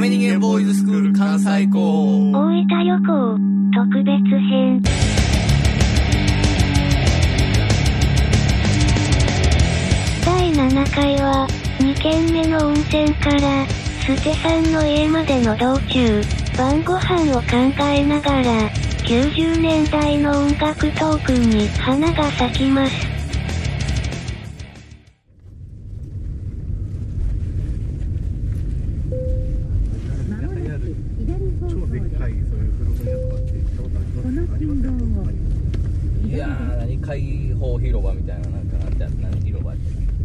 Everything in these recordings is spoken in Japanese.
メ人間ボーイズスクール関西校大分旅行特別編。第7回は2軒目の温泉からステさんの家までの道中、晩ご飯を考えながら90年代の音楽トークに花が咲きます。 いやー、何開放広場みたいな、なんかなんて何広場って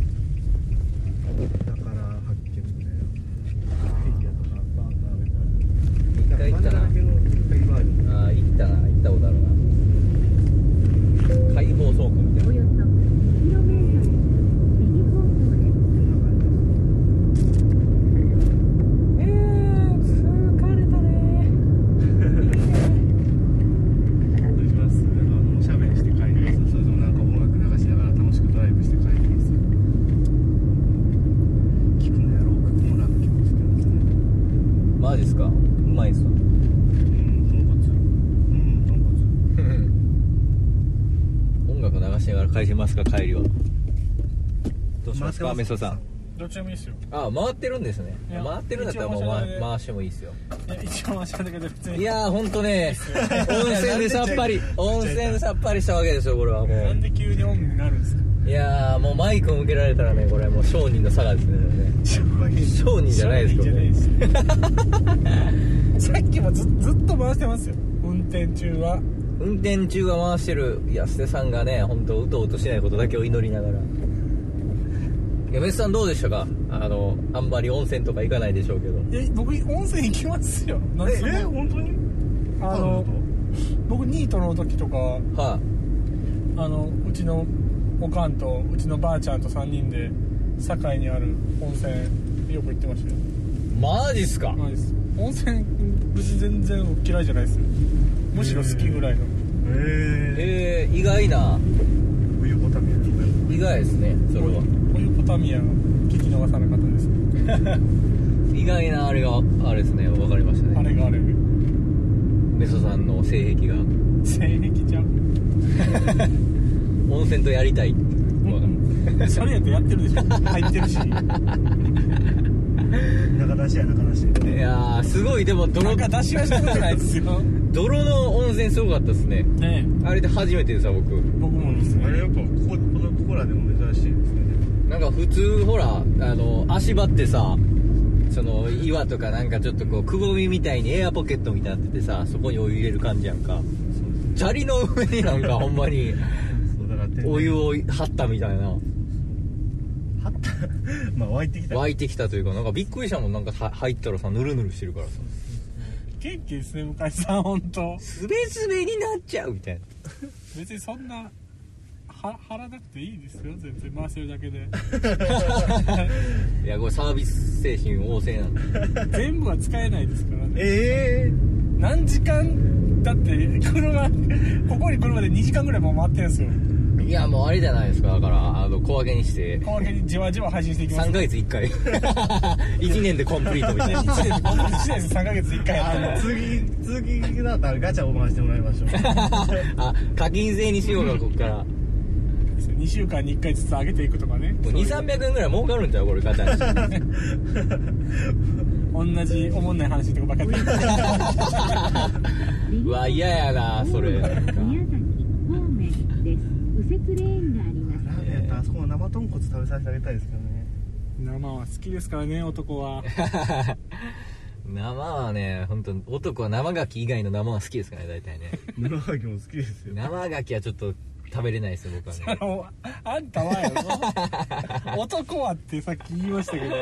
だから発見みたいなフィギュアとかバーンと一回行ったな。ああ、行ったな、行ったことあるな。開放倉庫みたいな。 およそ 2km 右方向疲れたねどうします？おしゃべりして帰ります。それともなんか音楽流しながら楽しくドライブして帰ります。聞くのやろうかもなってますけどね。 マジっすか？うまいっすか？音楽流しながら帰りますか？帰りはどうしますか？メソさん。 どっちでもいいですよ。 ああ、回ってるんですね。 いや回ってるんだったらもう回してもいいっすよ。 いや、一応回したんだけど、普通に。 いやー、ほんとね、温泉でさっぱりしたわけですよ、これはもう。 なんで急にオンになるんですか？ いやー、もうマイクを向けられたらね、これもう商人の差がですね。商人じゃないですけどね。 さっきもずっと回してますよ、運転中は。 運転中は回してる。いや、ステさんがね、ほんとうとうとしないことだけを祈りながら。いや、メスさんどうでしたか？あんまり温泉とか行かないでしょうけど。 僕温泉行きますよ。なんでそんな本当に？ 僕ニートの時とか、 はうちのおかんとうちのばあちゃんと3人で堺にある温泉よく行ってましたよ。 マジっすか？ マジです。温泉別に全然嫌いじゃないですよ。むしろ好きぐらいの。 意外な。 冬ボタミア意外ですね、それは。 ポヨポタミア聞き逃さなかったですね。 意外なあれがあれですね、わかりましたね。 あれがあれメソさんの性癖が性癖ちゃう温泉とやりたい。 それやってやってるでしょ。入ってるし。 中出しや中出し。 いやー、すごい。でもなんか出しはしたことないですよ。 泥の温泉すごかったですね。 ねあれで初めてでさ、僕もですね。 あれやっぱここらでも珍しいですね。 なんか普通ほら足場ってさ、その岩とかなんかちょっとこうくぼみみたいにエアポケットみたいになっててさ、そこにお湯入れる感じやんか。砂利の上になんかほんまにお湯を張ったみたいな。 張ったまあ湧いてきたというか、なんかびっくりしたもん。なんか入ったらさ、ヌルヌルしてるからさ、 元気ですね、向井さん。ほんとスベスベになっちゃうみたいな。 別にそんな張らなくていいですよ、全然回せるだけで。 いや、これサービス精神旺盛なんで。 全部は使えないですからね。何時間だってここに来るまで2時間ぐらいもう回ってるんですよ。 いや、もうあれじゃないですか。だから小分けにして小分けにじわじわ配信していきます。 3ヶ月1回1年でコンプリートみたいな。 1年で3ヶ月1回やったら次だったらガチャを回してもらいましょう。 あ、課金制にしようか、こっから 2週間に1回ずつ上げていくとかね。 200-300円ぐらい儲かるんちゃうこれ、ガチャに。 同じおもんない話とかばっかりで。 うわ、嫌やなそれ。 宮崎方面です。右折レーンがあります。 あそこの生豚骨食べさせてあげたいですけどね。 生は好きですからね、男は。 生はね、本当男は生牡蠣以外の生は好きですからね、大体ね。 生牡蠣も好きですよ。 生牡蠣はちょっと食べれないですよ、僕はね。 あんたはやろ。男はってさっき言いましたけど、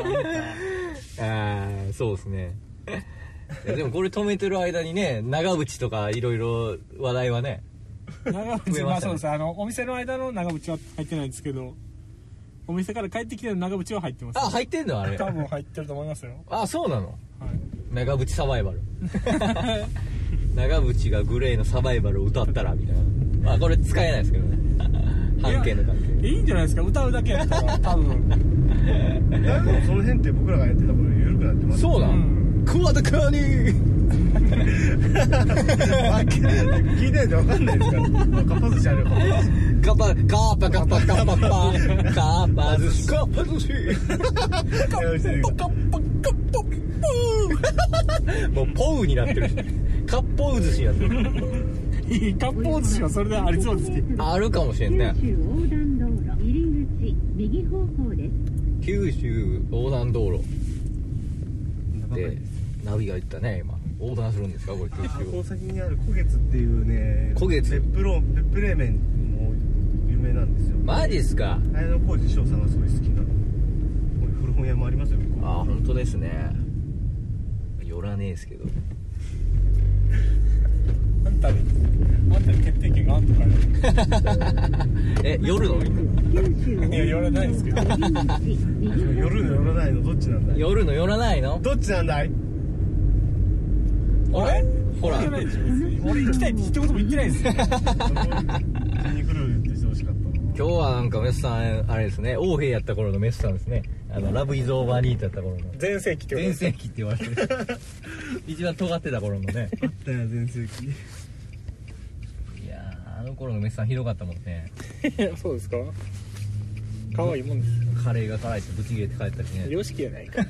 そうですね。でもこれ止めてる間にね、長渕とかいろいろ話題はね、 長渕、まあそうです。お店の間の長渕は入ってないんですけど、お店から帰ってきてる長渕は入ってます。 あ、入ってんのあれ。 多分入ってると思いますよ。 あ、そうなの。 はい。 長渕サバイバル。長渕がグレーのサバイバルを歌ったらみたいな。まあこれ使えないですけどね。半径の関係。 いいんじゃないですか、歌うだけやったら多分。 でもその辺って僕らがやってた頃より緩くなってます。 そうなの。 クワダカニ聞いてないと分かんないですから。かっぱ寿司あるよ。 カッパ寿司カッパ寿司もうポウになってるしカッポウ寿司になってる割烹寿司はそれでありそうですけど。 あるかもしれんね。 九州横断道路入り口右方向です。 九州横断道路でナビが言ったね。今横断するんですかこれ九州この先にある古月っていうね、 古月別府冷麺も有名なんですよ。 マジっすか。 綾小路翔さんがすごい好きなこういう古本屋もありますよ。 あ、本当ですね。寄らねえですけど。 あんたに決定権があんとかね。 夜のみんな。 いや、寄らないですけど。 夜の寄らないのどっちなんだい？ 夜の寄らないの？ どっちなんだい？ ほらほら。 俺行きたいって一言も言ってないですよ。 気に来るってしてほしかったな。 今日はなんかメスさんあれですね。王兵やった頃のメスさんですね。ラブイズオーバーニートやった頃の。 全盛期ってこと全盛期って言われてる。一番尖ってた頃のね。 あったよ全盛期。 いやー、あの頃のメスさんひどかったもんね。 そうですか。可愛いもんですカレーが辛いってブチ切れて帰ったりね。 よしきやないか。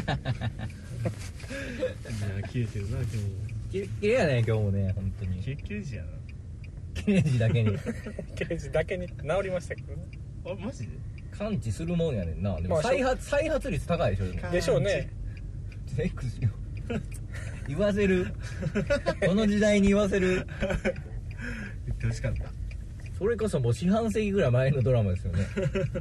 切れてるな今日も。 キレッキレやね今日もね、本当に。 キレッキレじゃな。 キレージだけに。 刑事だけに治りましたけどね。 あ、マジで？ 感知するもんやねんな。でもまあ再発率高いでしょ。でもでしょうね。 セックスよ。言わせる。この時代に言わせる。 言ってほしかった。 それこそもう四半世紀ぐらい前のドラマですよね。 そうですね。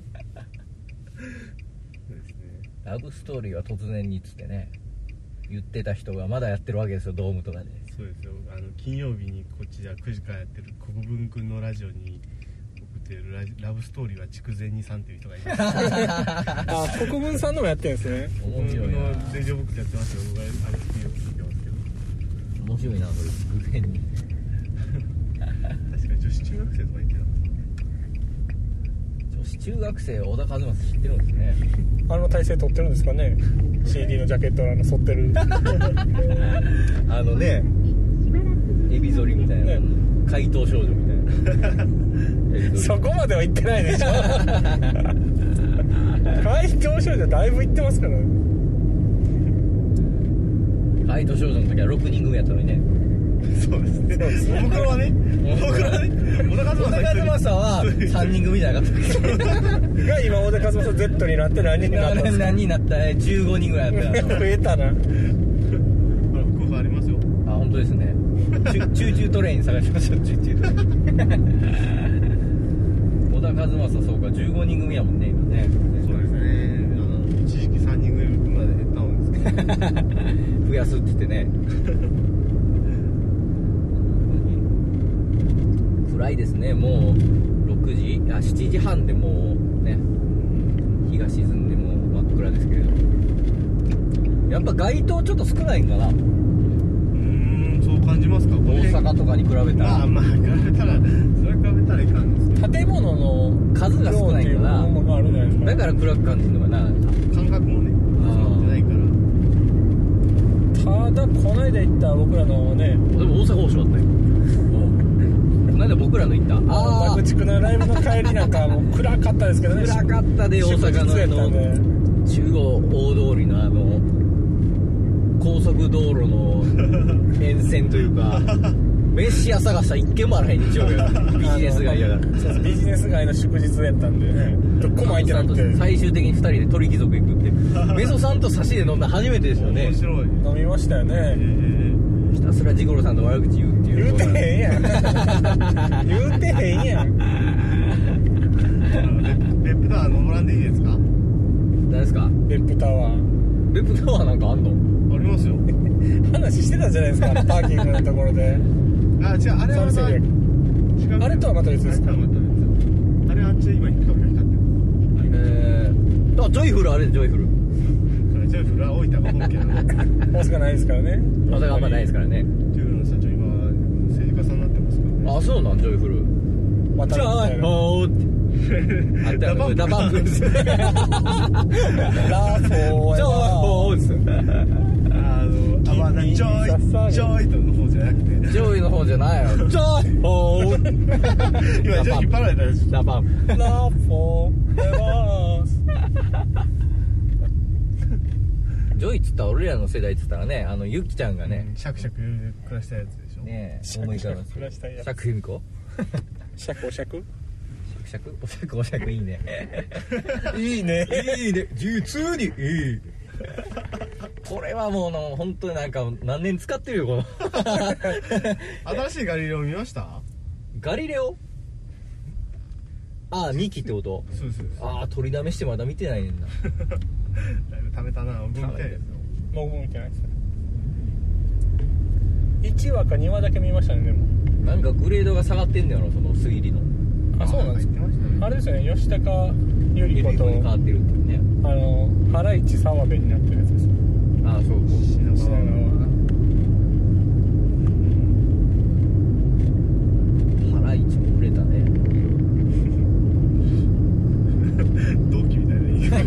ラブストーリーは突然にっつってね言ってた人がまだやってるわけですよ、ドームとかで。 そうですよ。金曜日にこっちじゃ9時からやってる国分くんのラジオに送ってるラブストーリーは筑前煮さんっていう人がいます。 あ、国分さんのもやってるんですね。 面白いな。 レジオブックスやってますよ。僕はあれ好きよ聞いてますけど。 面白いなそれ。偶然に。 確かに女子中学生とかいてた。 女子中学生小田和正知ってるんですね。 あの体勢取ってるんですかね。CD のジャケットの反ってる。 ねエビ反りみたいな、 ね怪盗少女みたいな。 そこまでは言ってないでしょ。怪盗少女だいぶ言ってますから。 怪盗少女の時は6人組やったのにね。 そうですね。僕はね、小田和正は 3人組じゃなかったっけ。 が今小田和正 Z になって何人になったんですか。 何人になった15人ぐらいやった増えたな。 福岡ありますよ。 あ、本当ですね。チューチュートレイン探しましょう。チューチュートレイン。小田和正そうか15人組やもんね今ね。 そうですね。一時期3人組まで減ったんですけど。 増やすって言ってね。暗いですね。もう7時半でもうね日が沈んでもう真っ暗ですけれど、やっぱ街灯ちょっと少ないんかな。 そう感じますか。 大阪とかに比べたら。 まあ比べたらそれ比べたらいかんですけど、 建物の数が少ないんかな。 量っていうものがあるじゃないですか。 だから暗く感じるのかな。 感覚もね詰まってないから。 ただこの間行った僕らのね、 でも大阪王将だったよ。この間僕らの行った爆竹のライブの帰りなんかもう暗かったですけどね。 暗かったで。大阪の中央大通りの高速道路の沿線というか飯屋探したら一軒もあらへん日曜日やビジネス街やから。 そうビジネス街の祝日やったんでね、どこも空いてなくて最終的に2人で鳥貴族行くってメソさんと差しで飲んだ初めてですよね。 面白い。 飲みましたよね。 ひたすらジゴロさんの悪口言うっていう。 言うてへんやん。言うてへんやん。 別府タワー登らんでいいですか。 何ですか別府タワー。 別府タワーなんかあんの？ ありますよ。 話してたじゃないですか、パーキングのところで。 あ、違う、あれはまた違う。 あれとはまた別ですか。 あれとはまた別。あれあっちで今光ってる。 ジョイフルあれでジョイフル。 ジョイフルは大分が本家なの。 大阪ないですからね。 大阪あんまないですからね。 ジョイフルの社長今政治家さんになってますからね。 あ、そうなんジョイフル。じゃあほーって。あったよ。ダバンプです。 ラフォーやな。 じゃあほーです。 ゃないやろ。ジョイホー今じゃあ引っ張られたやつ。 ダパンプ。 Love forever ジョイっつったら俺らの世代っつったらね、ゆきちゃんがね、 シャクシャク暮らしたやつでしょ。 ねシャク思い浮かびますシャク暮らしたいやつシャクユミコシャクおシャクシャクおシャクおシャクいいねいいねいいね実にいいこれはもう本当になんか何年使ってるよこの新しいガリレオ見ました？ ガリレオああ2期ってこと？ そうです。 ああ取りだめしてまだ見てないねんなだいぶ貯めたな。僕みたいですよ。 僕も見てないですね。1話か2話だけ見ましたね。でもなんかグレードが下がってんだよなその推理のあ、そうなんですか。 知ってましたね。 あれですよね、吉高由里子とに変わってるっていうねハライチ澤部になってるやつです。 ああそう品川品川ハライチも売れたね同期みたいな言い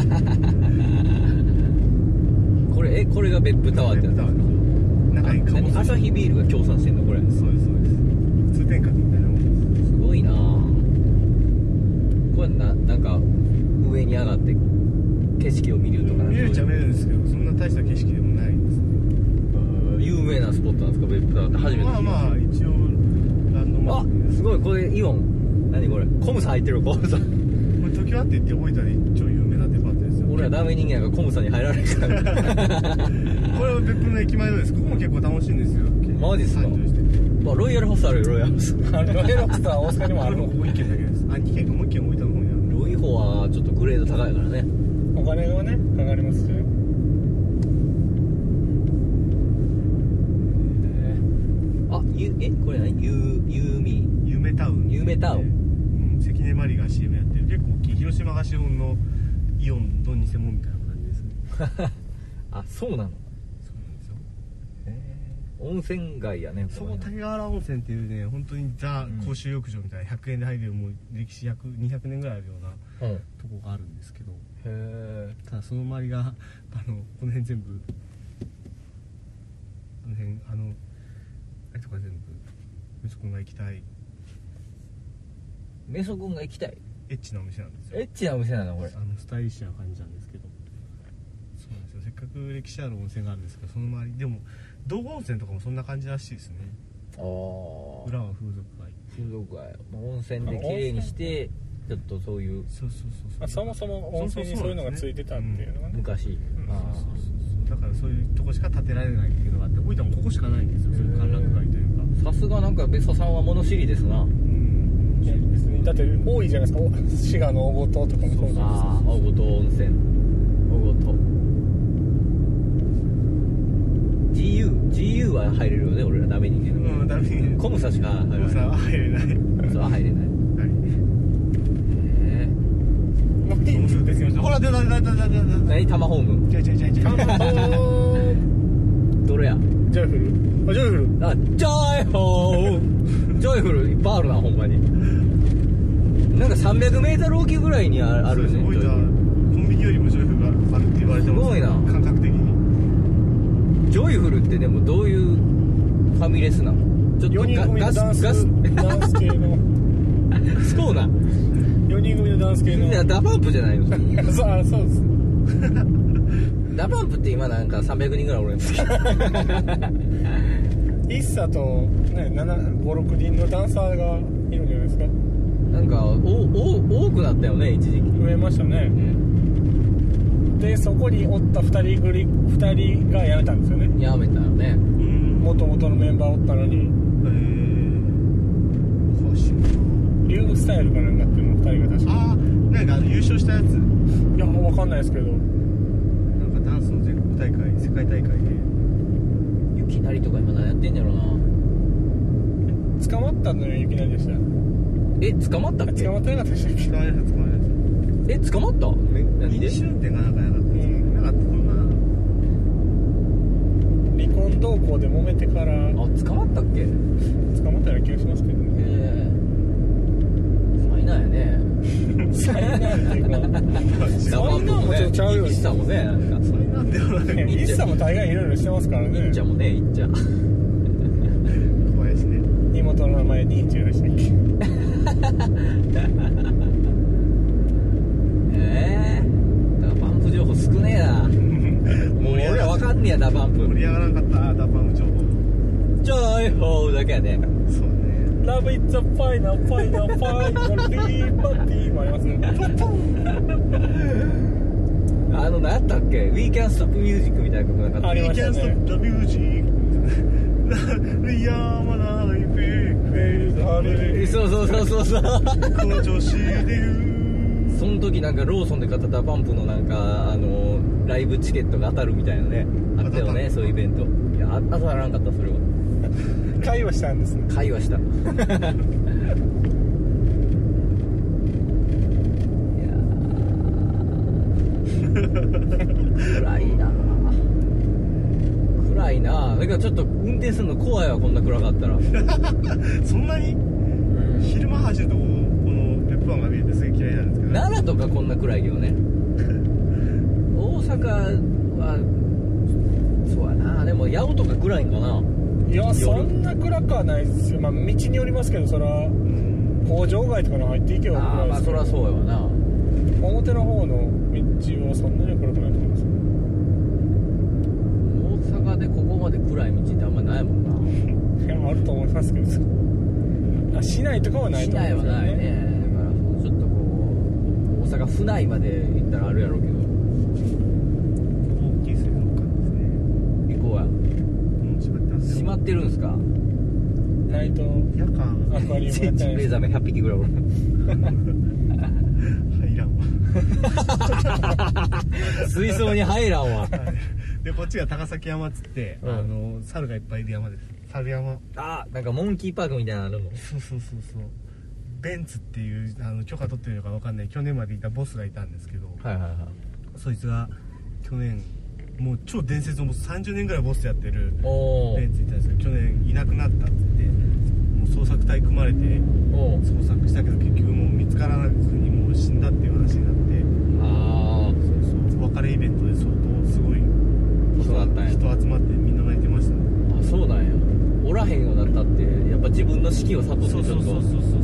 方。 これが別府タワーってやつですか？ 中に何アサヒビールが協賛してんのこれ？ そうですそうです。通天閣みたいなもんです。 すごいなこれなんか上に上がって景色を見るとか見れちゃ見れるんですけど、そんな大した景色でもないんですね。 有名なスポットなんですか別府タワーって？初めて聞きました。 まあまあ一応ランドマークです。 すごいこれイオン何これコムサ入ってるコムサこれ時はって言って大分で超有名なデパートですよ。 俺はダメ人間がコムサに入られるからこれは別府の駅前のです。ここも結構楽しいんですよ。 マジっすか？ 繁盛してて。 まあロイヤルホストあるよロイヤルホストロイヤルホストは大阪にもあるのこれもここ1軒だけです。あ、2軒かもう1軒大分の方にある。 ロイホはちょっとグレード高いからねお金がねかかりますしね。 あこれ何ユーミー夢タウン。 夢タウンうん、関根麻里が CM やってる結構大きい広島が資本のイオンの偽物みたいな感じですね。 あそうなのそうなんですよ。 温泉街やねそこ竹原温泉っていうね、本当にザ公衆浴場みたいな100円で入れる、もう歴史200年ぐらいあるようなうんへとこがあるんですけど、 えただその周りがこの辺全部あれとか全部息子が行きたいメソ君が行きたいエッチなお店なんですよ。 エッチなお店なのこれスタイリッシュな感じなんですけど、そうなんですよ。せっかく歴史ある温泉があるんですけど、その周りでも道後温泉とかもそんな感じらしいですね。 ああ裏は風俗街。 風俗街温泉で綺麗にしてちょっとそういうそうそもそも温泉にそういうのがついてたっていうのがね。 昔あだからそういうとこしか建てられないっていうのがあって、大分もここしかないんですよ。そういう歓楽街というか。 さすがなんか別所さんは物知りですな。 いや別にだって多いじゃないですか。滋賀の大ごととかもそうです。 ああ大ごと温泉大ごと GU は入れるよね俺らダメ人間のダメにコムサしか入れないさあ入れない。 そうは入れないはい。 もういいんですよ。 ほら出た。 何タマホーム違う。 どれやジョイフル。あ、ジョイフル。 あジョイホージョイフルいっぱいあるなほんまになんか 300m 大きいぐらいにあるねすごいな。コンビニよりもジョイフルがあるって言われてます。 すごいな感覚的に。 ジョイフルってでもどういうファミレスなのちょっと 4人組のダンス系のそうなん 4人組のダンス系のいやダパンプじゃないのそうです。 ダパンプって今なんか300人ぐらいおるんですけどイッサとね56人のダンサーがいるんじゃないですか。 なんか多くなったよね一時期増えましたね。でそこにおった2人が辞めたんですよね。 やめたよね元々のメンバーおったのに詳しいな。 リュースタイルかなんかっていうの2人が確かなんか優勝したやつ。 いや分かんないですけど、 なんかダンスの全国大会、世界大会で。 ゆきなりとか今何やってんねやろな捕まったのよいきなりでした。 捕まったっけ捕まってなかったでしたっけ。 捕まえた。 捕まった何で飲酒運転がなんかなかったですよ。なかったかな。 離婚動向で揉めてから捕まったっけ捕まったような気がしますけどね。 災難やね災難っていうか災難もちょっとちゃうよ。 イッサもねなんかそれなんではない。 イッサも大概いろいろしてますからね。 いっちゃもねいっちゃ小林ね。 トの名前ニーチェでしたっけ？ ダパンプ情報少ねえな。もう俺らわかんねえや、ダパンプ。 盛り上がらなかったダパンプ情報。 ジョイホーだけやね。 そうね。 Love is a final liberty もありますね。 何やったっけ We Can Stop Music みたいな曲なかった？ ありましたね。 We Can't Stop the Music We are my life そうそうこの調子で言う。 その時なんかローソンで買ったダパンプのなんかライブチケットが当たるみたいなね、あったよね、そういうイベント。いや、当たらなかった。それは会話したんですね。 会話した。いや暗いな。暗いな。だからちょっと運転するの怖いわ、こんな暗かったら。 そんなに、昼間走るとこの別府湾が見えてすげえ嫌いなんですけど、 奈良とかこんな暗いけどね。大阪はそうやな。でも八尾とか暗いんかな。 いや、そんな暗くはないですよ。まあ道によりますけど、そら工場街とかに入っていけば暗いですけど。 まあそりゃそうやわな。 表の方の道はそんなに暗くないと思います。 大阪でここまで暗い道ってあんまないもんな。 いや、あると思いますけど、市内とかはないと思いますよね。 市内はないね。だからちょっとこう大阪府内まで行ったらあるやろうけど、 大きい水族館ですね。 行こうや。 もう閉まってますよ。 閉まってるんすか？ ナイト夜間アクアリウムやジンベエザメ100匹ぐらいおる。 入らんわ。 水槽に入らんわ。 でこっちが高崎山っつって、猿がいっぱいいる山です。猿山。 なんかモンキーパークみたいなのあるの。 そうベンツっていう許可取ってるのか分かんない去年までいたボスがいたんですけど、 はいはいはい。 そいつが去年もう超伝説の30年ぐらいボスやってるおベンツいたんですけど、去年いなくなったって言ってもう捜索隊組まれてお捜索したけど結局もう見つからずにもう死んだっていう話になって、そう別れイベントで相当すごいそうだったんや。 人集まってみんな泣いてましたね。 そうなんや。おらへんようになったってやっぱ自分の士気をサポートしてちょっと。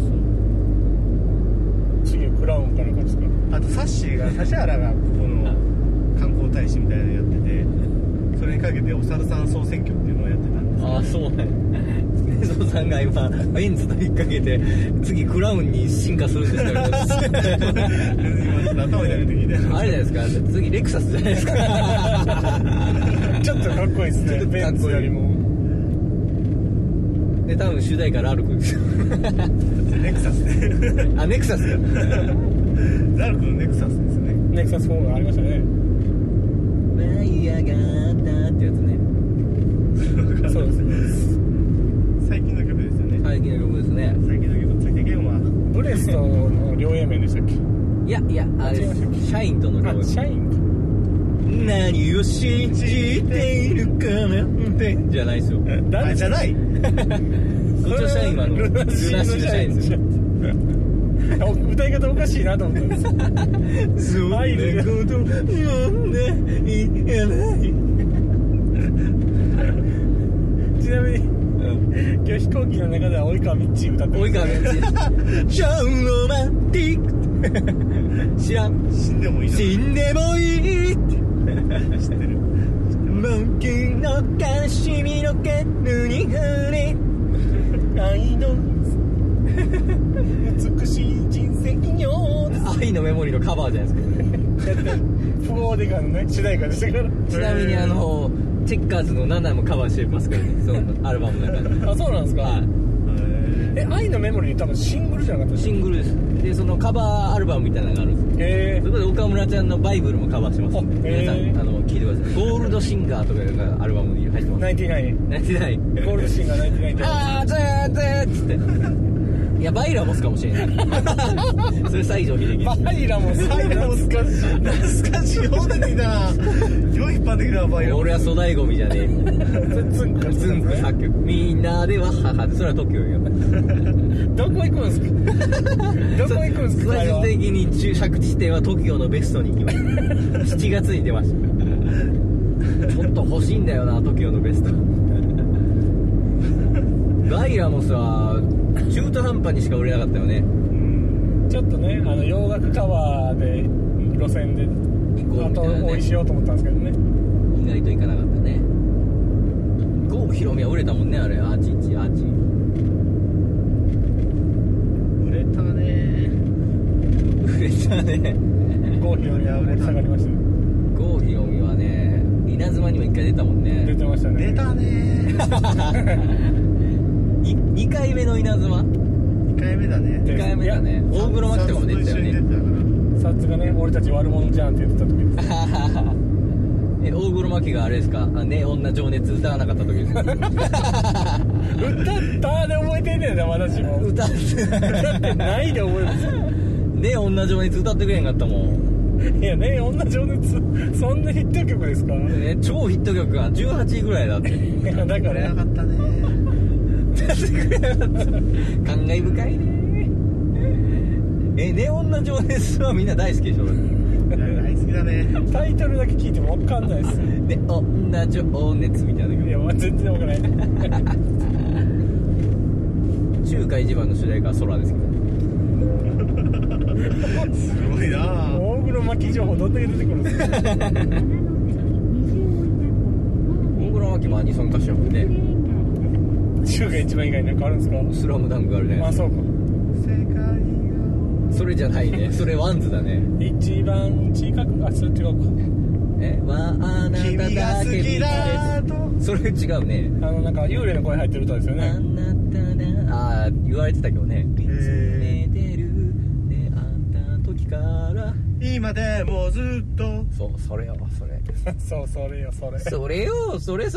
次クラウンかなんかですか？ あとサッシーが指原がここの観光大使みたいなのやってて、それにかけてお猿さん総選挙っていうのをやってたんですけど、 そうね。ネソさんが今ベンツと引っ掛けて次クラウンに進化するんですよ。 今ちょっと頭に出てきてあれじゃないですか、次レクサスじゃないですか。 ちょっとかっこいいですね、ベンツよりも。 で多分主題歌ラルクですよ。 ネクサスね。 ネクサスだ。 ラルクのネクサスですね。 ネクサス4がありましたね。 舞い上がったってやつね。 そうですね。 最近の曲ですよね。 最近の曲ですね。 最近の曲ついてけんわ。 ブレストの両 A 面でしたっけ？ いやあれ違いましたっけ？ シャインとのシャインか。 何を信じているかなんてじゃないですよ。 あ、じゃない。 こっちのシャインはルナシーのシャインですよ。 歌い方おかしいなと思ったんです。 そんなことなんで言えない。 ちなみに今日飛行機の中では及川みっち歌ってる。 及川みっち。シャンロマンティック。知らん。 死んでもいい。 死んでもいいって。 知ってる。 僕の悲しみのケルに触れ愛の美しい人生よ。 愛のメモリーのカバーじゃないですか。 フォーデカのね主題歌でしたから。 ちなみにチェッカーズの7もカバーしてますからね、そのアルバムの中で。 あ、そうなんですか。 はい。 愛のメモリー多分シングルじゃなかったですか？ シングルです。でそのカバーアルバムみたいなのがあるんです。そこで岡村ちゃんのバイブルもカバーしてます。皆さん聞いてください。ゴールドシンガーとかがアルバムに入ってます。 99ゴールドシンガー99ってっつっていやバイラモスかもしれない。それ西城秀樹。 バイラモス懐かしい。 懐かしい。よう出てきたな。よう引っ張ってきたな、バイラモス。 俺は粗大ゴミじゃねえ。 ズンク作曲。みんなでは母で、それは TOKIO よ。 どこ行くんですか？どこ行くんですか？ 最終的に着地点は TOKIO のベストに行きました。7月に出ました。ちょっと欲しいんだよな TOKIO のベスト。 ガイラもさ中途半端にしか売れなかったよね。 ちょっとね洋楽カバーで路線で後追いしようと思ったんですけどね、 意外といかなかったね。郷ひろみは売れたもんね、あれ。アーチ1アーチ売れたね。 売れたね。 郷ひろみは盛り下がりましたよ。 郷ひろみはね稲妻にも1回出たもんね。 出てましたね。 出たね。 2回目の稲妻 2回目だね。 2回目だね。大黒摩季とかも出てたよね。 サッツがね俺たち悪者じゃんって言ってた時です大黒摩季があれですか、ね女情熱歌わなかった時です歌ったで覚えてんねんな私も歌ってないで覚えますね女情熱歌ってくれへんかったもん。 いやね女情熱そんなヒット曲ですか、 超ヒット曲が18位ぐらいだって。 いやだからなかったね。 感慨深いね。ね女情熱はみんな大好きでしょ。 大好きだね。 タイトルだけ聞いても分かんないっすね女情熱みたいな曲。 いや全然分からない中華一番の主題歌は空ですけど。 すごいな。 大黒摩季情報どんだけ出てくるんですか大黒摩季もアニソン歌手やもんね。 中華一番以外になんかあるんですか。 スラムダンクあるね。 あそうか。 世界それじゃないね。それワンズだね。 一番近くあそれ違うか。 あなた君がだけ好きだと。 それ違うね。 なんか幽霊の声入ってる歌ですよね。 あなただ言われてたけどね。見つめてるねあんた時から今でもずっと。 それよそれそうそれよそれそれよそれ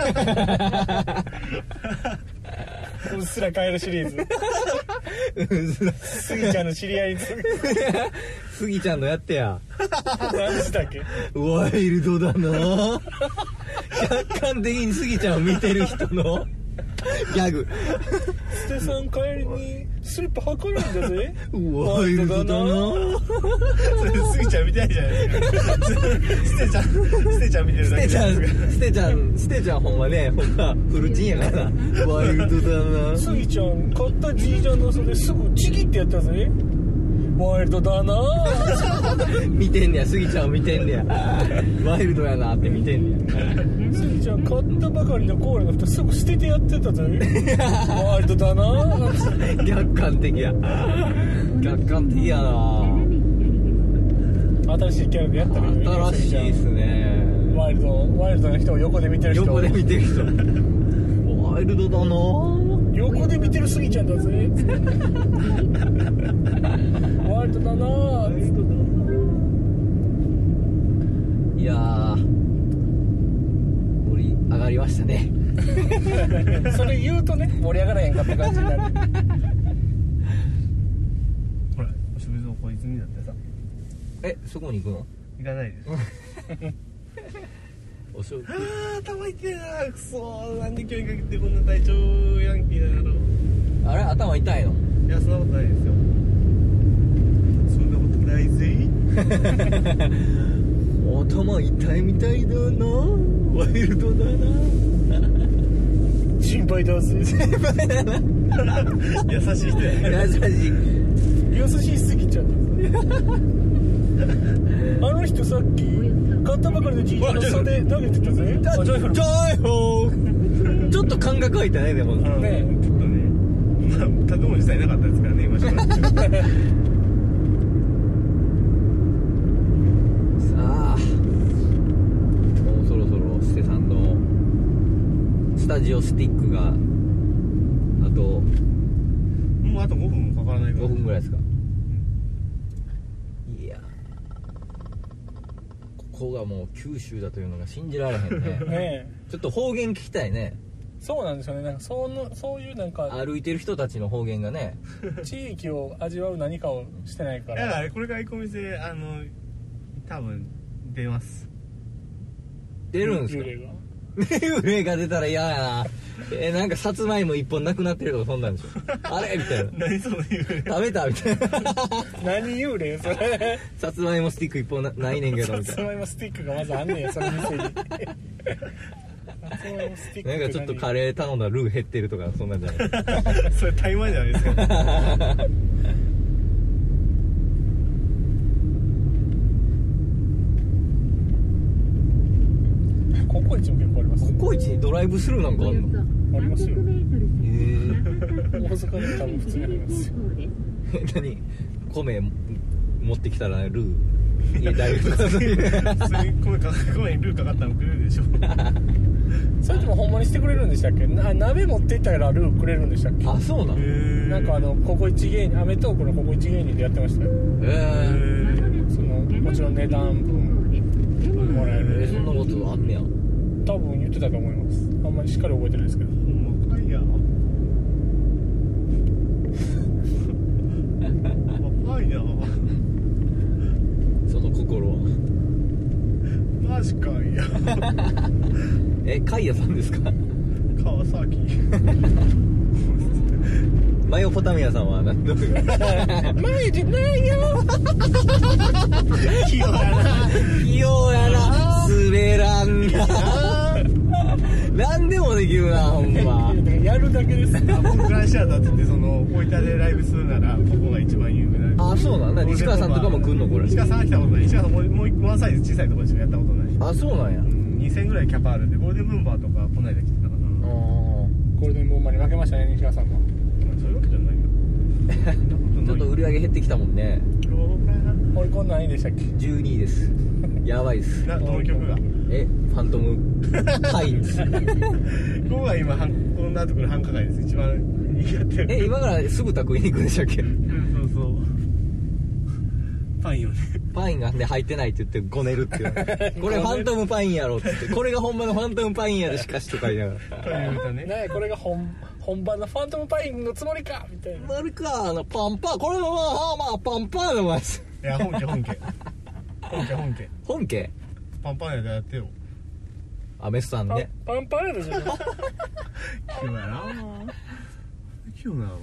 うっすら帰るシリーズスギちゃんの知り合いにスギちゃんのやってや。 何でしたっけ。 ワイルドだな。客観的にスギちゃんを見てる人のギャグ。 ステさん帰りにスリッパ履かないんだぜ。 ワイルドだな。 それスギちゃん見たいじゃないですか。ステちゃん見てるだけじゃないですか。 ステちゃんほんまねほんまフルチンやからワイルドだな。 スギちゃん買ったじいちゃんの袖すぐちぎってやったぜ。ワイルドだな。 見てんねや、スギちゃんを見てんねや。ワイルドやなって見てんねや。 スギちゃん買ったばかりのコーラの蓋すぐ捨ててやってたぜ。ワイルドだな。 客観的や。客観的やな。 新しいキャラでやったけどね。 新しいっすね。 ワイルドな人を横で見てる人。 横で見てる人。ワイルドだな。 横で見てるスギちゃんだぜ。ワイルドだな。 いやー盛り上がりましたね。 それ言うとね盛り上がらへんかった感じになる。 ほらお食事のこいつにだってさ。 そこに行くの？ 行かないです。 お食事。 頭痛いな。くそー、なんで今日にかけてこんな体調ヤンキーなの。 あれ頭痛いの？ いやそんなことないですよ。そんなことないぜ。 頭痛いみたいだな。ワイルドだな。 心配だぜ。 優しい人や。 優しいスギちゃんだぜ。あの人さっき買ったばかりのじいちゃんの袖投げてたぜ。 ジョイホー。ちょっと感覚空いたねでも。 ねえ、ちょっとね、まあ建物自体なかったですからね今しばらく。 さあもうそろそろステさんのスタジオスティックがあともうあと5分もかからないぐら 5 い。 分ぐらいですか。いやここがもう九州だというのが信じられへんね。 ねちょっと方言聞きたいね。 そうなんですよね。なんかそういうなんか歩いてる人たちの方言がね。 地域を味わう何かをしてないかいやら。 これから行くお店多分出ます。 出るんですか？ 幽霊が。 幽霊が出たら嫌やな。なんかさつまいも一本なくなってるとかそんなんでしょ。あれみたいな。 何その幽霊。 食べたみたいな。 何幽霊それ。 さつまいもスティック一本ないねんけどみたいな。 さつまいもスティックがまずあんねんよその店に。 つまいもスティックなんかちょっとカレー頼んだらルー減ってるとかそんなんじゃないそれタイマーじゃないですか。 ココイチも結構あります。 ココイチにドライブスルーなんかあんの？ ありますよ。 大大阪に多分普通にありますよ。 何米持ってきたらルー入れてあげるとかそういう普通に米にルーかかったらくれるでしょ。 それともほんまにしてくれるんでしたっけ？鍋持っていったらルーくれるんでしたっけ？ あ、そうなの？ なんかココイチ芸人、アメトークのココイチ芸人でやってましたよ。そのもちろん値段分もらえる。 そんなことあんねや。 多分言ってたと思います。あんまりしっかり覚えてないですけど。 ほんまかいや。若いな。 その心は。 マジかいや。 カイヤさんですか？ 川崎。 マヨポタミアさんは何度も前じゃないよ。 器用やな。 器用やな。滑らんな。何でもできるな、ほんま。 やるだけです。 僕グランシアターって言ってその大分でライブするならここが一番有名な。 あ、そうなんだ。西川さんとかも来んのこれ？ 西川さんは来たことない。西川さんもうワンサイズ小さいところでしかやったことない。 あ、そうなんや。 2000ぐらいキャパあるんでゴールデンブンバーとかこないだ来てたかな。 ゴールデンボンバーに負けましたね、西川さんも。 そういうわけじゃないよ。 ちょっと売り上げ減ってきたもんね。 オリコン何位でしたっけ 12位です。やばいです。 どの曲が？ ファントムパインズ。 ここが今このなってくる繁華街です。一番賑わってる。 今から酢豚食いに行くんでしたっけ？ そうそうパインよね。 パインがね入ってないって言ってごねるっていうこれファントムパインやろって言ってこれが本場のファントムパインやでしかしとか言いながらという歌ね。 ね、これが本場のファントムパインのつもりかみたいな。 なるかパンパーこれもまあパンパーの前です。 いや本家本家パンパンやでやってよ。 アメスさんねパンパンやろじゃん。 器用やな。器用なのな。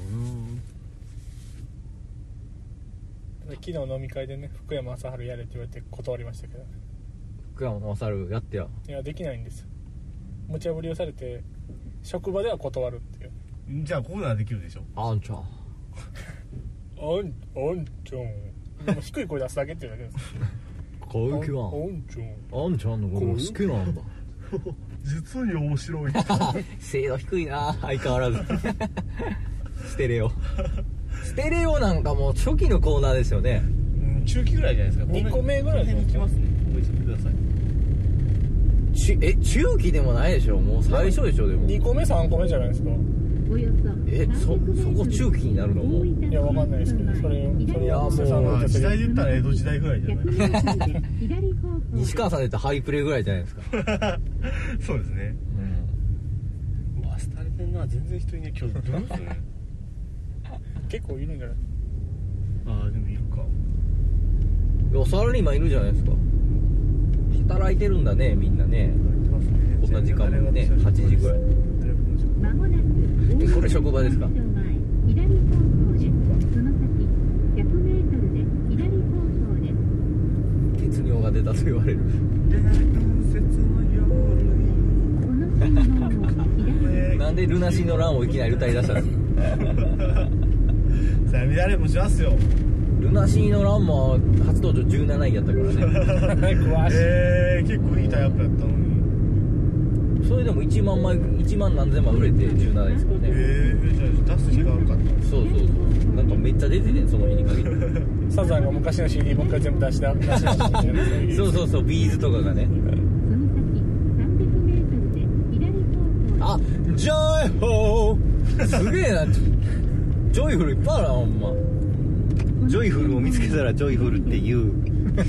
昨日飲み会でね、福山雅治やれって言われて断りましたけどね。 福山雅治やってや。 いや、できないんですよ。無茶ぶりをされて職場では断るっていう。 じゃあここならできるでしょ。 あんちゃんあんちゃん。でも低い声出すだけっていうだけです。 こういう気はあんちゃん。 あんちゃんのこと好きなんだ。 実に面白い。 精度低いな相変わらず。ステレオなんかもう初期のコーナーですよね。 中期ぐらいじゃないですか。 2個目ぐらいに来ますね。覚えてください。 中期でもないでしょ。もう最初でしょ。でも 2個目3個目じゃないですか。 そこ中期になるのも。 いや、わかんないですけど、それをいやもう時代で言ったら江戸時代ぐらいじゃない。 西川さんで言ったらハイプレイぐらいじゃないですか。 そうですね。うわ廃れてんな。全然人いね今日どうする？ 結構いるんじゃない？ ああでもいるか。 いやサラリーマンいるじゃないですか。働いてるんだねみんなね。こんな時間でね8時ぐらい。これ職場ですか？ 左方向でその先100メートルで左方向です。 血尿が出たと言われる。なんでルナシーの乱をいきなり歌い出したんですか？ さあ乱れもしますよ。 ルナシーの乱も初登場17位やったからね。 詳しい。 結構いいタイアップやったのに。 それでも1万何千万売れて17位ですからね。 じゃあ出す日が悪かった。 そうなんかめっちゃ出ててその日に限って。 サザンが昔の CD もう一回全部出したそうそうビーズとかがね。あ、ジョイホーすげえな。ジョイフルいっぱいあるなほんま。ジョイフルを見つけたらジョイフルって言う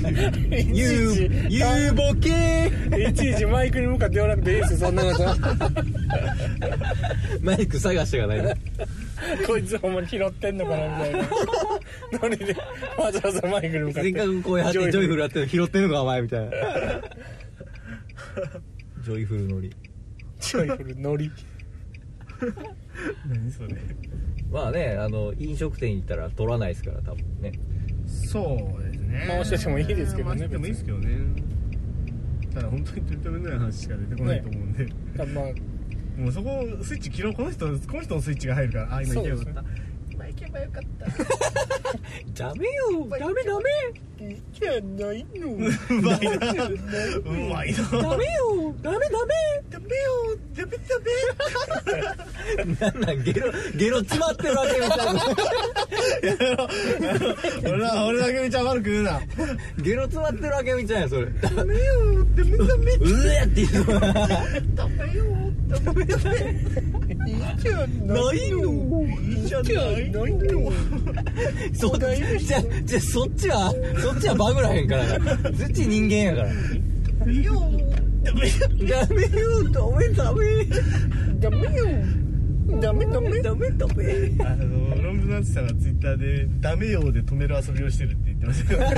ボケいちいちマイクに向かって言わなくていいですよそんなことマイク探してがないな。 こいつほんまに拾ってんのかなみたいなノリでわざわざマイクに向かってせっかくこうやってジョイフルやってるの拾ってんのかお前みたいな。ジョイフルノリジョイフルノリ何それ。 まあね飲食店に行ったら取らないですから多分ね。 そうですね。 回しててもいいですけどね。 回しててもいいですけどね。 ただ本当に取り留めのない話しか出てこないと思うんで、 まあもうそこスイッチ切ろう。この人のスイッチが入るから、あ、今行けばよかった、今行けばよかったダメよ、ダメいいじゃないの。 うまいな、うまいな。 ダメよ、ダメなんなんゲロ詰まってるわけみたいな俺だけめちゃ悪く言うな。 ゲロ詰まってるわけみたいな、それダメよ、ダメうえって言うのダメよ、ダメいいじゃないの。いいじゃないの。 そっちはバグらへんからな。そっち人間やから。ダメよ。ダメよ。 ロングナッツさんがツイッターでダメよで止める遊びをしてるって言ってましたよ。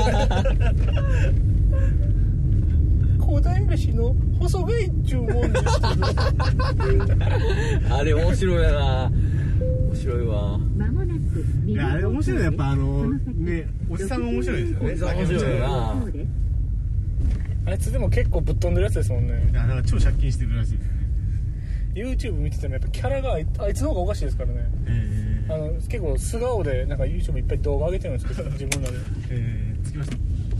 古代飯の細貝っちゅうもんですけど。 あれ面白いやな。面白いわ。 間もなくいや、あれ面白いのやっぱね、おじさんが面白いですよね。 おじさん面白いよな。 あいつでも結構ぶっ飛んでるやつですもんね。 いや、なんか超借金してるらしいですね。 YouTube 見ててもやっぱキャラがあいつの方がおかしいですからね。結構素顔でなんか YouTube いっぱい動画上げてるんですけど、自分らで。 着きました。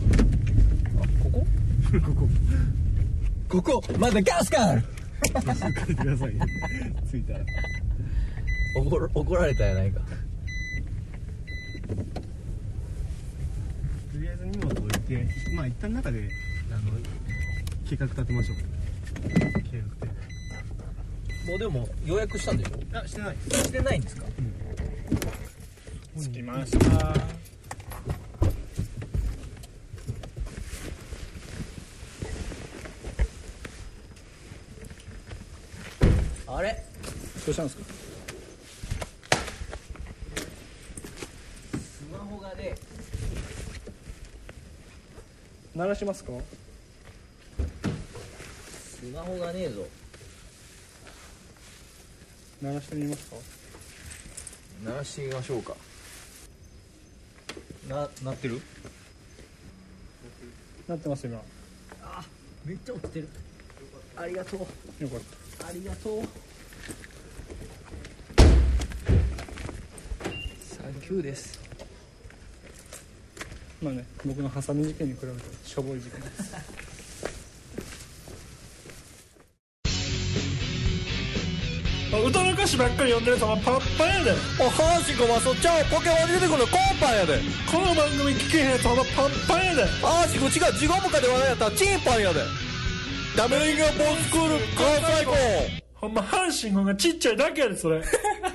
ここまだガスか。 書いてください。着いたら怒られたやないか。 とりあえず荷物置いて、まあ一旦中で計画立てましょう。計画立て。 もうでも予約したんでしょ。 あ、してない。 してないんですか。 着きました。 あれどうしたんですか。 スマホがね、 鳴らしますか。 スマホがねえぞ。 鳴らしてみますか。 鳴らしてみましょうか。鳴ってる。 鳴ってます今。 あ、めっちゃ落ちてる。ありがとう。 よかった。 ありがとう。サンキューです。 まあね、僕のハサミ事件に比べてしょぼい事件です。歌の歌詞ばっかり読んでるとパッパやで。 話ごまそっちゃう。ポケモンに出てくるのコンパンやで。 この番組聞けへんとパッパやで。 話こっちがジゴムかではないやったらチンパンやで。ダメリングボールスクール関西校。 ほんま阪神の方がちっちゃいだけやでそれ。